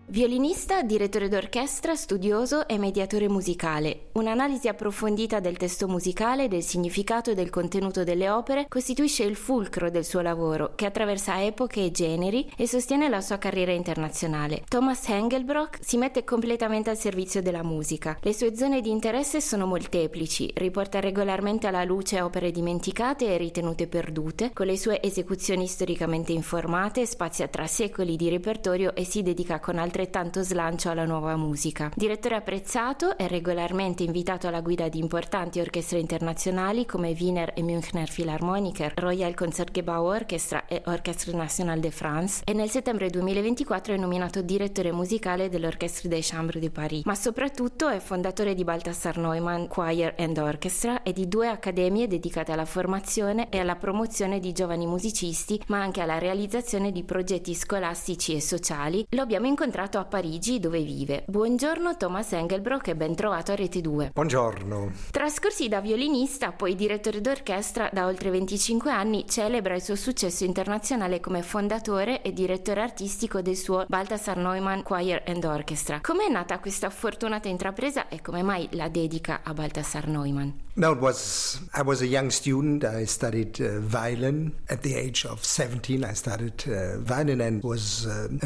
Violinista, direttore d'orchestra, studioso e mediatore musicale. Un'analisi approfondita del testo musicale, del significato e del contenuto delle opere costituisce il fulcro del suo lavoro, che attraversa epoche e generi e sostiene la sua carriera internazionale. Thomas Engelbrock si mette completamente al servizio della musica. Le sue zone di interesse sono molteplici, riporta regolarmente alla luce opere dimenticate e ritenute perdute, con le sue esecuzioni storicamente informate, spazia tra secoli di repertorio e si dedica con altrettanto slancio alla nuova musica. Direttore apprezzato, è regolarmente invitato alla guida di importanti orchestre internazionali come Wiener e Münchner Philharmoniker, Royal Concertgebouw Orchestra e Orchestre Nationale de France, e nel settembre 2024 è nominato direttore musicale dell'Orchestre des Chambres de Paris. Ma soprattutto è fondatore di Balthasar Neumann Choir and Orchestra e di 2 accademie dedicate alla formazione e alla promozione di giovani musicisti, ma anche alla realizzazione di progetti scolastici e sociali. Lo abbiamo incontrato a Parigi, dove vive. Buongiorno Thomas Engelbrock e ben trovato a Rete 2. Buongiorno. Trascorsi da violinista, poi direttore d'orchestra da oltre 25 anni, celebra il suo successo internazionale come fondatore e direttore artistico del suo Balthasar Neumann Choir and Orchestra. Come è nata questa fortunata intrapresa e come mai la dedica a Balthasar Neumann? No, I was a young student. I studied violin. At the age of 17, I started violin and was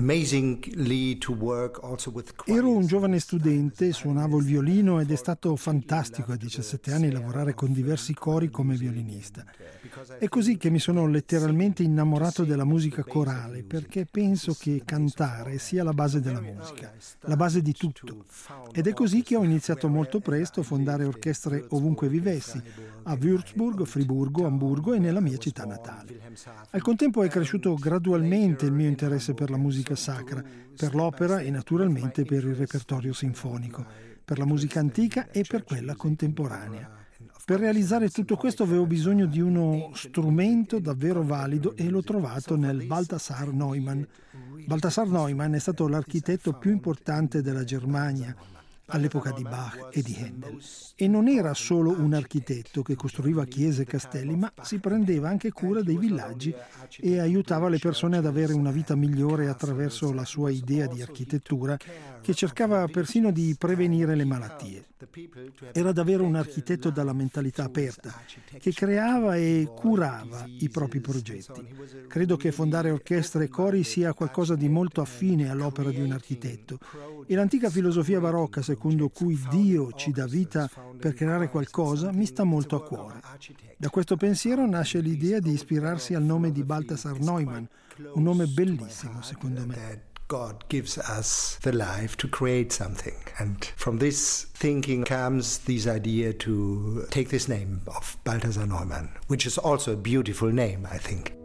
amazingly to work also with choirs. Ero un giovane studente, suonavo il violino ed è stato fantastico a 17 anni lavorare con diversi cori come violinista. È così che mi sono letteralmente innamorato della musica corale, perché penso che cantare sia la base della musica, la base di tutto. Ed è così che ho iniziato molto presto a fondare orchestre ovunque vivessi, a Würzburg, Friburgo, Amburgo e nella mia città natale. Al contempo è cresciuto gradualmente il mio interesse per la musica sacra, per l'opera e naturalmente per il repertorio sinfonico, per la musica antica e per quella contemporanea. Per realizzare tutto questo avevo bisogno di uno strumento davvero valido e l'ho trovato nel Balthasar Neumann. Balthasar Neumann è stato l'architetto più importante della Germania all'epoca di Bach e di Handel. E non era solo un architetto che costruiva chiese e castelli, ma si prendeva anche cura dei villaggi e aiutava le persone ad avere una vita migliore attraverso la sua idea di architettura, che cercava persino di prevenire le malattie. Era davvero un architetto dalla mentalità aperta, che creava e curava i propri progetti. Credo che fondare orchestre e cori sia qualcosa di molto affine all'opera di un architetto. E l'antica filosofia barocca, secondo cui Dio ci dà vita per creare qualcosa, mi sta molto a cuore. Da questo pensiero nasce l'idea di ispirarsi al nome di Balthasar Neumann, un nome bellissimo secondo me. God gives us the life to create something, and from this thinking comes this idea to take this name of Balthasar Neumann, which is also a beautiful name, I think.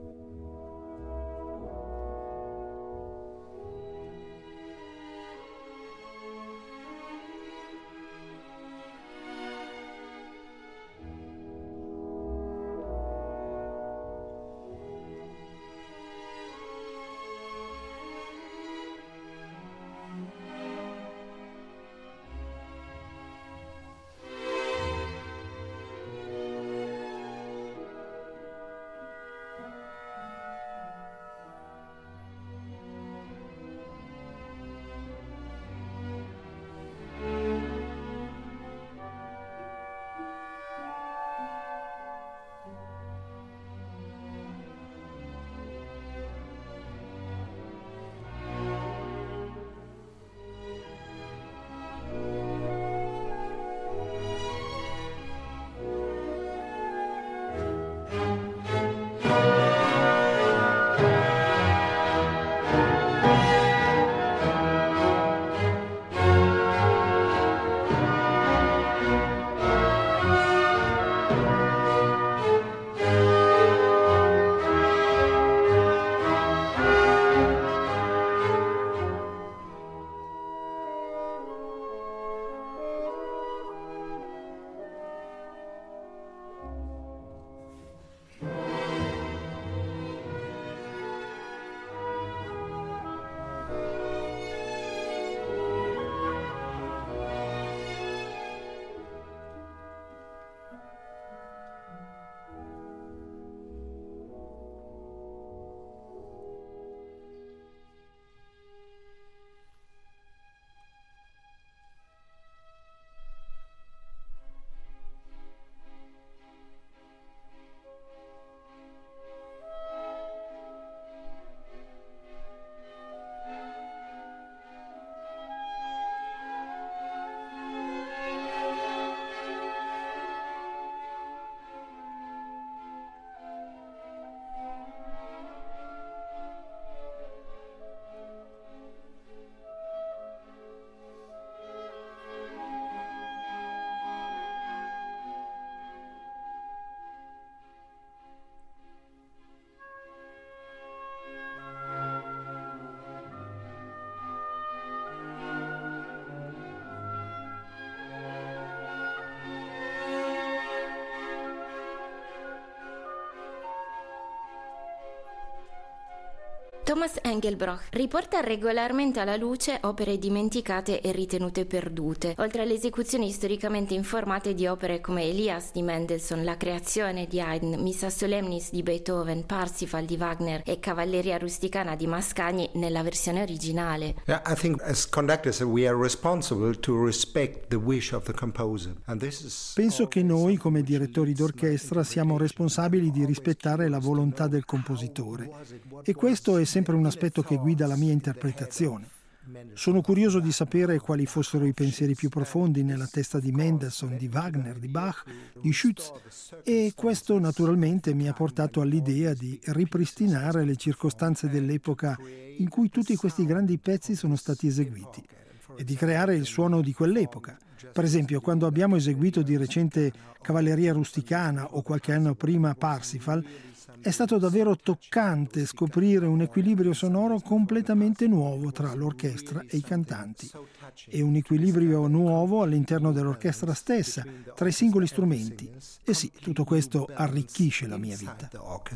Thomas Engelbroch riporta regolarmente alla luce opere dimenticate e ritenute perdute, oltre alle esecuzioni storicamente informate di opere come Elias di Mendelssohn, La creazione di Haydn, Missa Solemnis di Beethoven, Parsifal di Wagner e Cavalleria rusticana di Mascagni nella versione originale. Yeah, I think as conductors we are responsible to respect the wish of the composer. And this is Penso che noi, come direttori d'orchestra, siamo responsabili di rispettare la volontà del compositore. E questo è sempre un aspetto che guida la mia interpretazione. Sono curioso di sapere quali fossero i pensieri più profondi nella testa di Mendelssohn, di Wagner, di Bach, di Schütz, e questo naturalmente mi ha portato all'idea di ripristinare le circostanze dell'epoca in cui tutti questi grandi pezzi sono stati eseguiti e di creare il suono di quell'epoca. Per esempio, quando abbiamo eseguito di recente Cavalleria rusticana o qualche anno prima Parsifal, è stato davvero toccante scoprire un equilibrio sonoro completamente nuovo tra l'orchestra e i cantanti e un equilibrio nuovo all'interno dell'orchestra stessa, tra i singoli strumenti. E sì, tutto questo arricchisce la mia vita.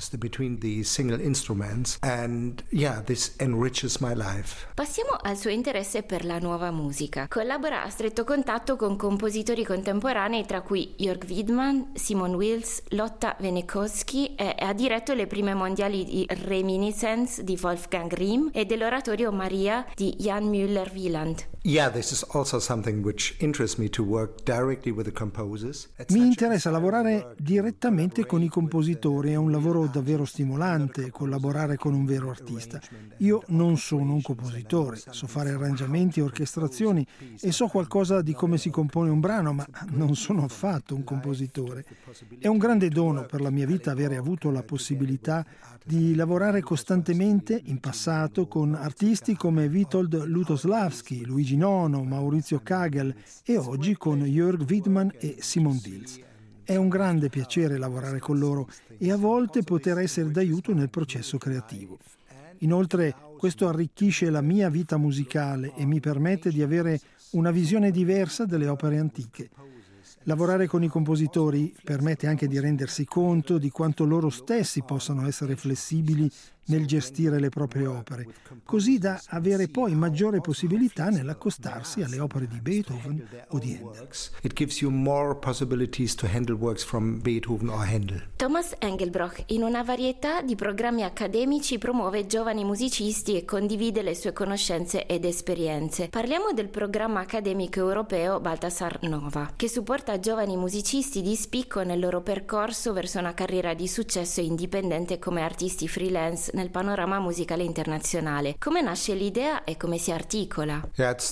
Passiamo al suo interesse per la nuova musica. Collabora a stretto contatto con compositori contemporanei tra cui Jörg Widmann, Simon Wills, Lotta Venekowski e ha diretto le prime mondiali di Reminiscence di Wolfgang Rihm e dell'oratorio Maria di Jan Müller-Wieland. Yeah, this is also something which interests me to work directly with the composers. Mi interessa lavorare direttamente con i compositori, è un lavoro davvero stimolante, collaborare con un vero artista. Io non sono un compositore, so fare arrangiamenti e orchestrazioni e so qualcosa di come si compone un brano, ma non sono affatto un compositore. È un grande dono per la mia vita avere avuto la possibilità di lavorare costantemente in passato con artisti come Witold Lutosławski, Luigi Nono, Maurizio Kagel e oggi con Jörg Widmann e Simon Wills. È un grande piacere lavorare con loro e a volte poter essere d'aiuto nel processo creativo. Inoltre, questo arricchisce la mia vita musicale e mi permette di avere una visione diversa delle opere antiche. Lavorare con i compositori permette anche di rendersi conto di quanto loro stessi possano essere flessibili nel gestire le proprie opere, così da avere poi maggiore possibilità nell'accostarsi alle opere di Beethoven o di Handel. It gives you more possibilities to handle works from Beethoven or Handel. Thomas Engelbroch, in una varietà di programmi accademici, promuove giovani musicisti e condivide le sue conoscenze ed esperienze. Parliamo del programma accademico europeo Balthasar Nova, che supporta giovani musicisti di spicco nel loro percorso verso una carriera di successo indipendente come artisti freelance nel panorama musicale internazionale. Come nasce l'idea e come si articola?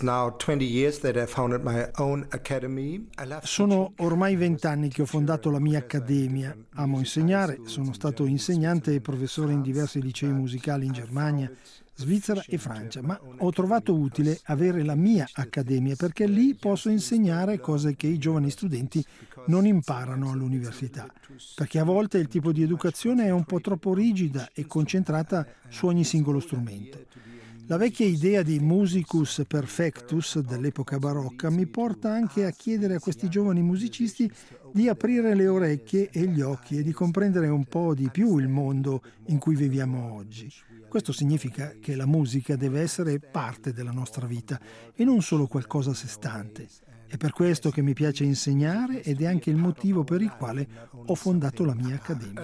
Sono ormai 20 anni che ho fondato la mia accademia. Amo insegnare, sono stato insegnante e professore in diversi licei musicali in Germania, Svizzera e Francia, ma ho trovato utile avere la mia accademia perché lì posso insegnare cose che i giovani studenti non imparano all'università, perché a volte il tipo di educazione è un po' troppo rigida e concentrata su ogni singolo strumento. La vecchia idea di musicus perfectus dell'epoca barocca mi porta anche a chiedere a questi giovani musicisti di aprire le orecchie e gli occhi e di comprendere un po' di più il mondo in cui viviamo oggi. Questo significa che la musica deve essere parte della nostra vita e non solo qualcosa a sé stante. È per questo che mi piace insegnare ed è anche il motivo per il quale ho fondato la mia accademia.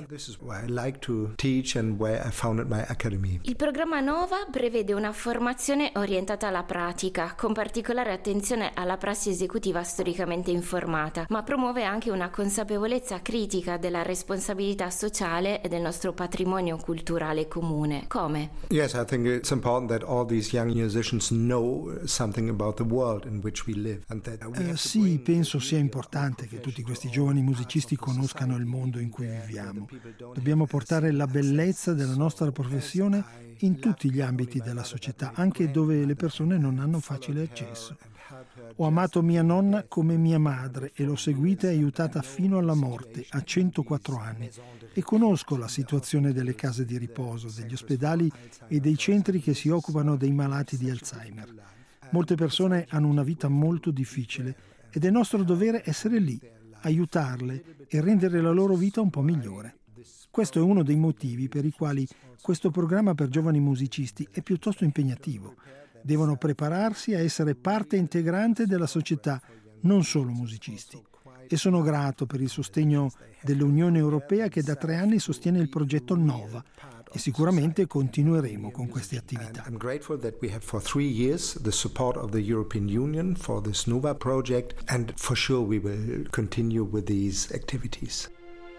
Il programma Nova prevede una formazione orientata alla pratica, con particolare attenzione alla prassi esecutiva storicamente informata, ma promuove anche una consapevolezza critica della responsabilità sociale e del nostro patrimonio culturale comune. Come? Yes, I think it's important that all these young musicians know something about the world in which we live and that Sì, penso sia importante che tutti questi giovani musicisti conoscano il mondo in cui viviamo. Dobbiamo portare la bellezza della nostra professione in tutti gli ambiti della società, anche dove le persone non hanno facile accesso. Ho amato mia nonna come mia madre e l'ho seguita e aiutata fino alla morte, a 104 anni, e conosco la situazione delle case di riposo, degli ospedali e dei centri che si occupano dei malati di Alzheimer. Molte persone hanno una vita molto difficile ed è nostro dovere essere lì, aiutarle e rendere la loro vita un po' migliore. Questo è uno dei motivi per i quali questo programma per giovani musicisti è piuttosto impegnativo. Devono prepararsi a essere parte integrante della società, non solo musicisti. E sono grato per il sostegno dell'Unione Europea che da 3 anni sostiene il progetto Nova e sicuramente continueremo con queste attività. I'm grateful that we have for 3 years the support of the European Union for this Nova project, and for sure we will continue with these activities.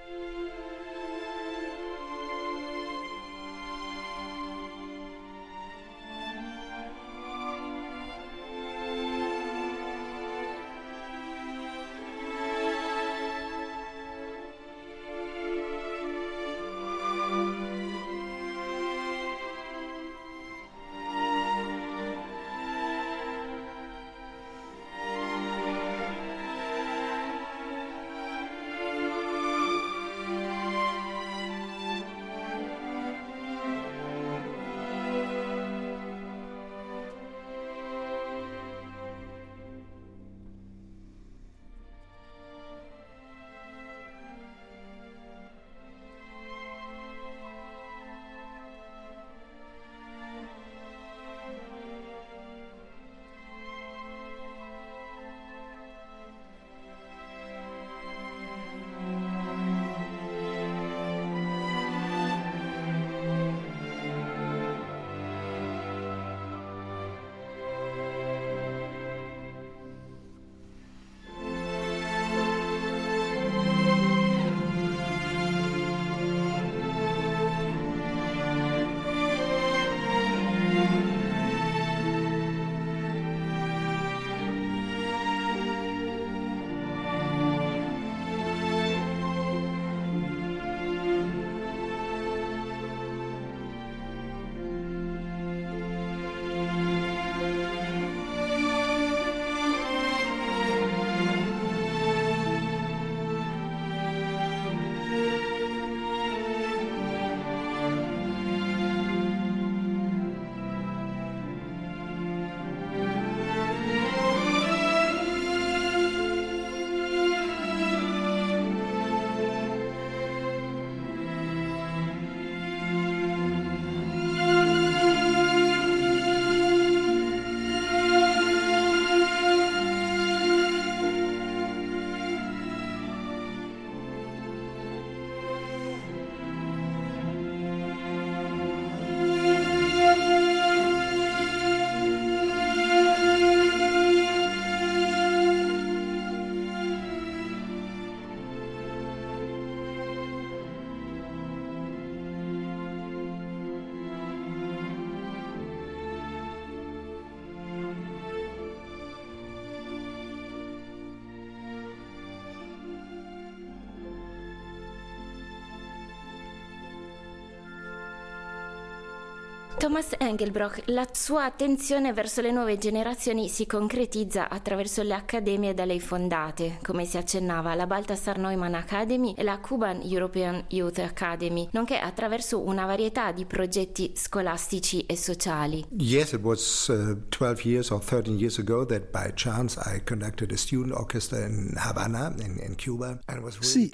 Thomas Engelbrock, la sua attenzione verso le nuove generazioni si concretizza attraverso le accademie da lei fondate, come si accennava, la Balthasar Neumann Academy e la Cuban European Youth Academy, nonché attraverso una varietà di progetti scolastici e sociali. Yes, it was 12 years or 13 years ago that by chance I conducted a student orchestra in Havana, in Cuba. Sì,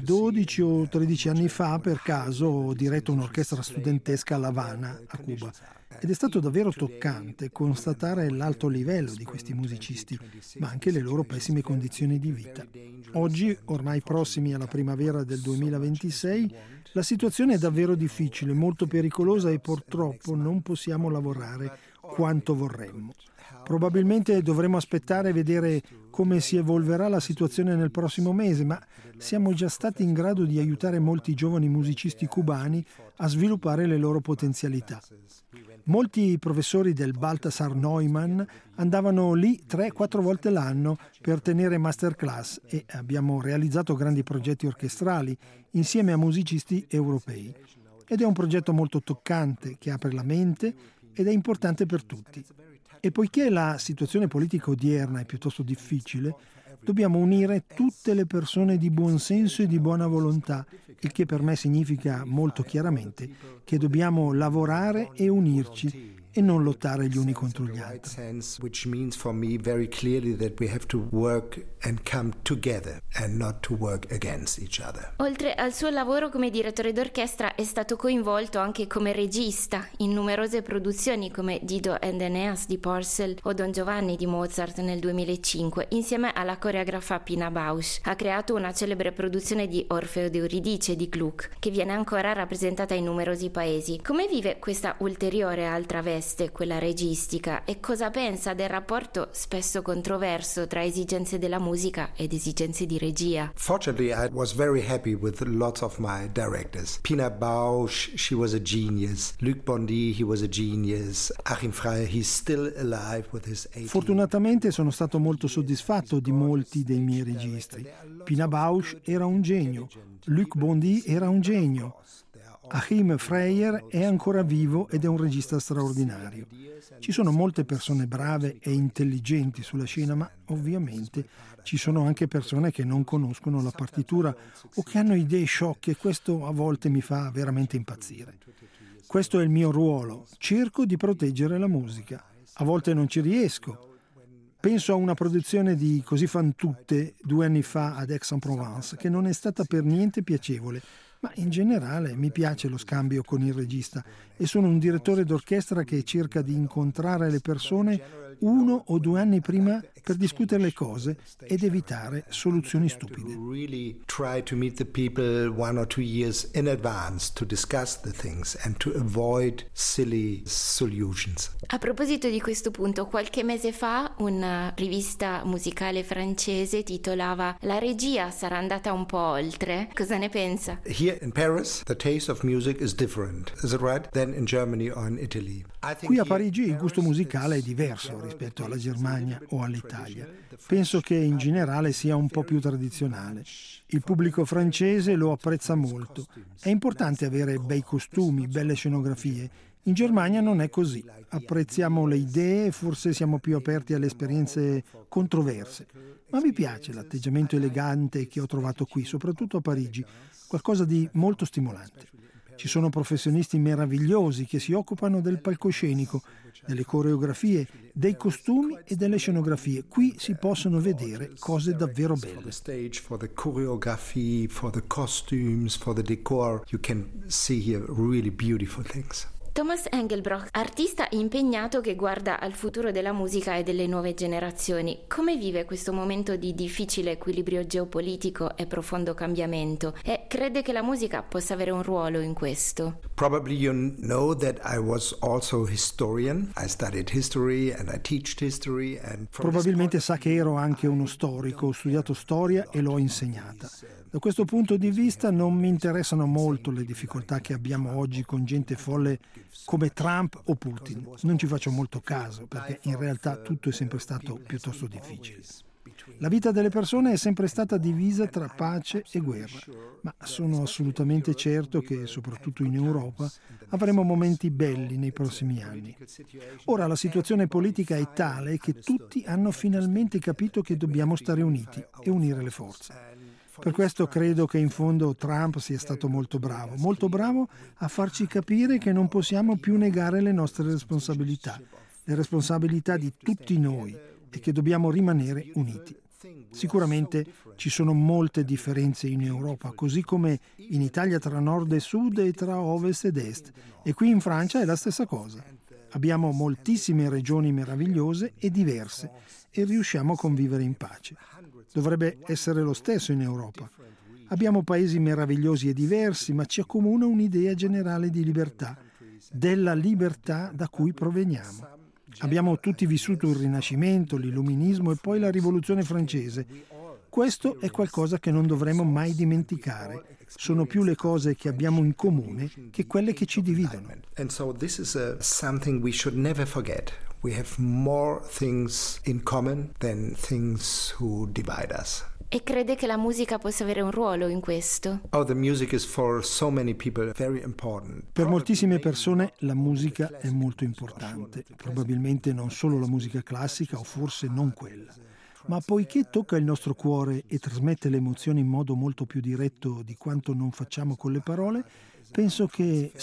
12 o 13 anni fa per caso ho diretto un'orchestra studentesca a La Habana, a Cuba. Ed è stato davvero toccante constatare l'alto livello di questi musicisti, ma anche le loro pessime condizioni di vita. Oggi, ormai prossimi alla primavera del 2026, la situazione è davvero difficile, molto pericolosa e purtroppo non possiamo lavorare quanto vorremmo. Probabilmente dovremo aspettare e vedere come si evolverà la situazione nel prossimo mese, ma siamo già stati in grado di aiutare molti giovani musicisti cubani a sviluppare le loro potenzialità. Molti professori del Balthasar Neumann andavano lì 3-4 volte l'anno per tenere masterclass e abbiamo realizzato grandi progetti orchestrali insieme a musicisti europei. Ed è un progetto molto toccante che apre la mente ed è importante per tutti. E poiché la situazione politica odierna è piuttosto difficile, dobbiamo unire tutte le persone di buon senso e di buona volontà, il che per me significa molto chiaramente che dobbiamo lavorare e unirci e non lottare gli uni contro gli altri. Which means for me very clearly that we have to work and come together and not to work against each other. Oltre al suo lavoro come direttore d'orchestra è stato coinvolto anche come regista in numerose produzioni come Dido and Aeneas di Purcell o Don Giovanni di Mozart nel 2005 insieme alla coreografa Pina Bausch. Ha creato una celebre produzione di Orfeo ed Euridice di Gluck che viene ancora rappresentata in numerosi paesi. Come vive questa ulteriore altra veste, quella registica, e cosa pensa del rapporto spesso controverso tra esigenze della musica ed esigenze di regia? Fortunately, I was very happy with lots of my directors. Pina Bausch, she was a genius. Luc Bondy, he was a genius. Achim Frey, he's still alive with his 80. Fortunatamente sono stato molto soddisfatto di molti dei miei registri. Pina Bausch era un genio, Luc Bondy era un genio. Achim Freyer è ancora vivo ed è un regista straordinario. Ci sono molte persone brave e intelligenti sulla scena, ma ovviamente ci sono anche persone che non conoscono la partitura o che hanno idee sciocche e questo a volte mi fa veramente impazzire. Questo è il mio ruolo, cerco di proteggere la musica. A volte non ci riesco. Penso a una produzione di Così fan tutte 2 anni fa ad Aix-en-Provence che non è stata per niente piacevole, ma in generale mi piace lo scambio con il regista e sono un direttore d'orchestra che cerca di incontrare le persone 1 o 2 anni prima per discutere le cose ed evitare soluzioni stupide. Really try to meet the people 1 or 2 years in advance to discuss the things and to avoid silly solutions. A proposito di questo punto, qualche mese fa una rivista musicale francese titolava "La regia sarà andata un po' oltre". Cosa ne pensa? Here in Paris, the taste of music is different, is it right, than in Germany or in Italy. Qui a Parigi il gusto musicale è diverso rispetto alla Germania o all'Italia. Penso che in generale sia un po' più tradizionale. Il pubblico francese lo apprezza molto. È importante avere bei costumi, belle scenografie. In Germania non è così. Apprezziamo le idee e forse siamo più aperti alle esperienze controverse. Ma mi piace l'atteggiamento elegante che ho trovato qui, soprattutto a Parigi, qualcosa di molto stimolante. Ci sono professionisti meravigliosi che si occupano del palcoscenico, delle coreografie, dei costumi e delle scenografie. Qui si possono vedere cose davvero belle. For the choreography, for the costumes, for the decor, you can see here really beautiful things. Thomas Engelbrock, artista impegnato che guarda al futuro della musica e delle nuove generazioni, come vive questo momento di difficile equilibrio geopolitico e profondo cambiamento? E crede che la musica possa avere un ruolo in questo? Probably you know that I was also historian. I studied history and I teach history. Probabilmente sa che ero anche uno storico, ho studiato storia e l'ho insegnata. Da questo punto di vista non mi interessano molto le difficoltà che abbiamo oggi con gente folle come Trump o Putin. Non ci faccio molto caso perché in realtà tutto è sempre stato piuttosto difficile. La vita delle persone è sempre stata divisa tra pace e guerra, ma sono assolutamente certo che, soprattutto in Europa, avremo momenti belli nei prossimi anni. Ora la situazione politica è tale che tutti hanno finalmente capito che dobbiamo stare uniti e unire le forze. Per questo credo che in fondo Trump sia stato molto bravo a farci capire che non possiamo più negare le nostre responsabilità, le responsabilità di tutti noi e che dobbiamo rimanere uniti. Sicuramente ci sono molte differenze in Europa, così come in Italia tra nord e sud e tra ovest ed est, e qui in Francia è la stessa cosa. Abbiamo moltissime regioni meravigliose e diverse e riusciamo a convivere in pace. Dovrebbe essere lo stesso in Europa. Abbiamo paesi meravigliosi e diversi, ma ci accomuna un'idea generale di libertà, della libertà da cui proveniamo. Abbiamo tutti vissuto il Rinascimento, l'Illuminismo e poi la Rivoluzione francese. Questo è qualcosa che non dovremo mai dimenticare. Sono più le cose che abbiamo in comune che quelle che ci dividono. And so this is something we should never forget. We have more things in common than things who divide us. E crede che la musica possa avere un ruolo in questo? Oh, the music is for so many people very important. Per moltissime persone la musica è molto importante, probabilmente non solo la musica classica o forse non quella. Ma poiché tocca il nostro cuore e trasmette le emozioni in modo molto più diretto di quanto non facciamo con le parole, penso che sì,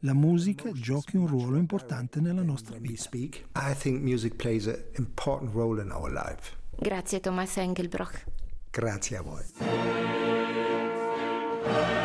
la musica giochi un ruolo importante nella nostra vita. I think music plays an important role in our life. Grazie Thomas Engelbrock. Grazie a voi.